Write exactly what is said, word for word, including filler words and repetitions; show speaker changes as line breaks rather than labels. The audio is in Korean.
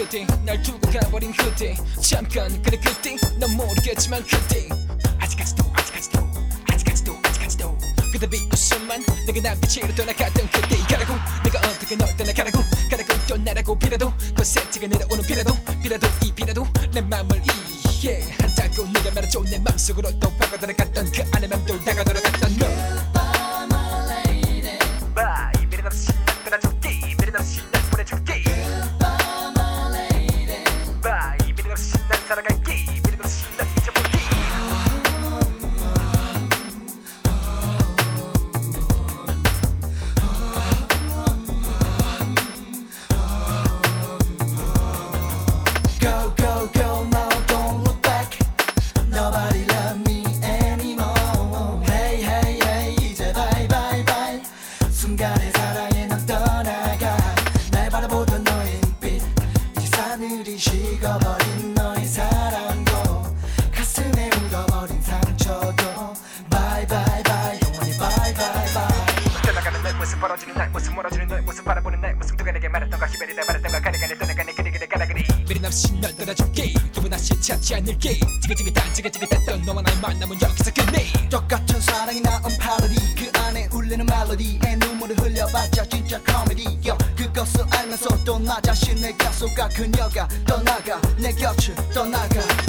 그대 날 두고 가버린 그대 잠깐 그래 그때 넌 모르겠지만 그때 아직까지도 아직까지도 아직까지도 아직까지도 그대 비웃음만 내가 남빛으로 떠나갔던 그때 가라고 내가 어떻게 널 떠나가라고 가라고 떠나라고 비라도 거센티가 내려오는 비라도 비라도 이 비라도 내 맘을 이해 한다고 네가 말해줘 내 맘속으로 또 파고 들어갔던 그 안에 맘도 다가 들어갔던 너
Goodbye my lady.
Bye 미련 없이 난 떠나줄게 미련 없이 난 보내줄게
Goodbye my lady.
Bye 미련 없이 난 살아갈게 미련 없이 난 잊어볼게
Go go go now don't look back. Nobody love me anymore. Hey hey hey 이제 bye bye bye. 순간의 사랑에 넌 떠나가. 날 바라보던 너의 눈빛 이제 사늘이 식어버린 너의 사랑도 가슴에 묻어버린 상처도 bye bye bye 영원히 bye bye bye.
떠나가는 널 모습 벌어지는 날 모습 멀어지는 널 모습 바라보는 날 모습 누가 내게 말했던가 희별이다 말했던가 가래가래 떠나가네 그리 그래 가라그리 미련 없이 널 떠나줄게 기분 다시 찾지 않을게 지긋지긋한 지긋지긋했던 너와 나의 만남은 여기서 끝내
똑같은 사랑이 낳은 파로디 그 안에 울리는 멜로디에 눈물을 흘려봤자 진짜 코미디 요 그것을 알면서 또 나 자신을 가속아 그녀가 떠나가 내 곁을 떠나가